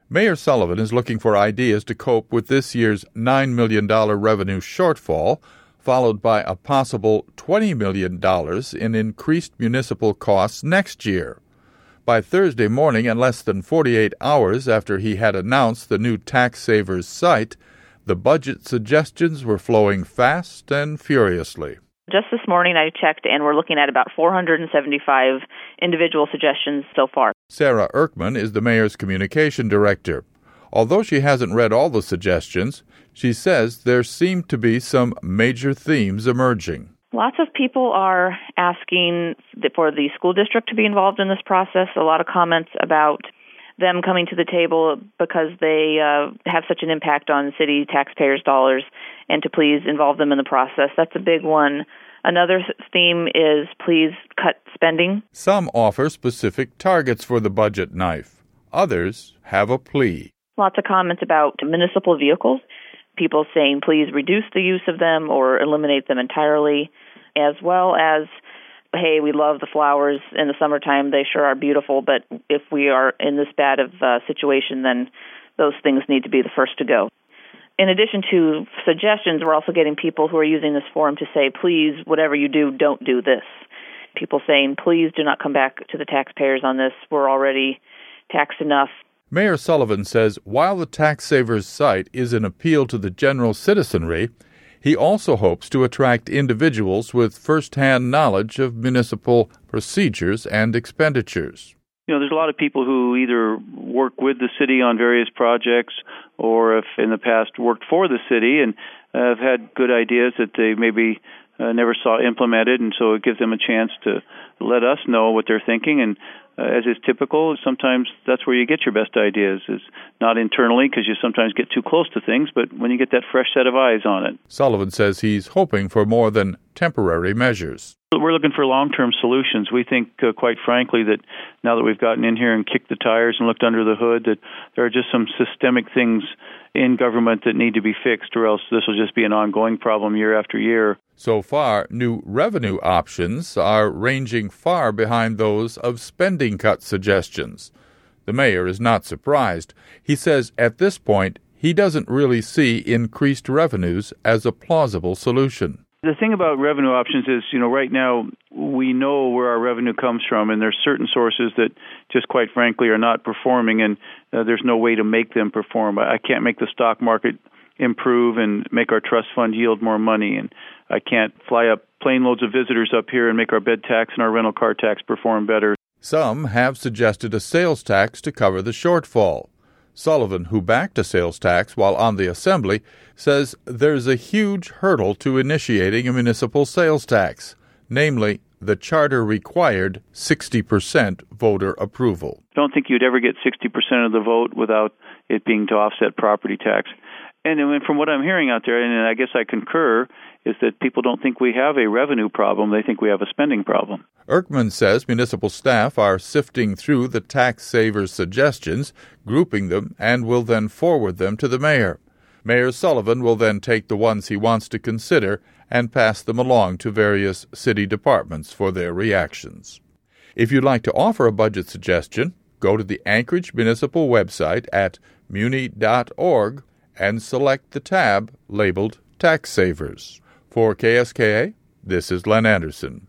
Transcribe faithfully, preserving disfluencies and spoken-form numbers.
Mayor Sullivan is looking for ideas to cope with this year's nine million dollars revenue shortfall, followed by a possible twenty million dollars in increased municipal costs next year. By Thursday morning, and less than forty-eight hours after he had announced the new Tax Savers site, the budget suggestions were flowing fast and furiously. Just this morning I checked, and we're looking at about four hundred seventy-five individual suggestions so far. Sarah Erkman is the mayor's communication director. Although she hasn't read all the suggestions, she says there seem to be some major themes emerging. Lots of people are asking for the school district to be involved in this process. A lot of comments about them coming to the table because they uh, have such an impact on city taxpayers' dollars, and to please involve them in the process. That's a big one. Another theme is please cut spending. Some offer specific targets for the budget knife. Others have a plea. Lots of comments about municipal vehicles. People saying please reduce the use of them or eliminate them entirely, as well as, hey, we love the flowers in the summertime. They sure are beautiful, but if we are in this bad of a situation, then those things need to be the first to go. In addition to suggestions, we're also getting people who are using this forum to say, please, whatever you do, don't do this. People saying, please do not come back to the taxpayers on this. We're already taxed enough. Mayor Sullivan says while the Tax Savers site is an appeal to the general citizenry, he also hopes to attract individuals with first-hand knowledge of municipal procedures and expenditures. You know, there's a lot of people who either work with the city on various projects or if in the past worked for the city and uh, have had good ideas that they maybe uh, never saw implemented, and so it gives them a chance to let us know what they're thinking. And uh, as is typical, sometimes that's where you get your best ideas, is not internally because you sometimes get too close to things, but when you get that fresh set of eyes on it. Sullivan says he's hoping for more than temporary measures. We're looking for long-term solutions. We think, uh, quite frankly, that now that we've gotten in here and kicked the tires and looked under the hood, that there are just some systemic things in government that need to be fixed, or else this will just be an ongoing problem year after year. So far, new revenue options are ranging far behind those of spending cut suggestions. The mayor is not surprised. He says at this point, he doesn't really see increased revenues as a plausible solution. The thing about revenue options is, you know, right now we know where our revenue comes from, and there's certain sources that just quite frankly are not performing, and uh, there's no way to make them perform. I can't make the stock market improve and make our trust fund yield more money, and I can't fly up plane loads of visitors up here and make our bed tax and our rental car tax perform better. Some have suggested a sales tax to cover the shortfall. Sullivan, who backed a sales tax while on the Assembly, says there's a huge hurdle to initiating a municipal sales tax, namely the charter-required sixty percent voter approval. I don't think you'd ever get sixty percent of the vote without it being to offset property tax. And from what I'm hearing out there, and I guess I concur, is that people don't think we have a revenue problem. They think we have a spending problem. Erkman says municipal staff are sifting through the tax savers' suggestions, grouping them, and will then forward them to the mayor. Mayor Sullivan will then take the ones he wants to consider and pass them along to various city departments for their reactions. If you'd like to offer a budget suggestion, go to the Anchorage Municipal website at muni dot org and select the tab labeled Tax Savers. For K S K A, this is Len Anderson.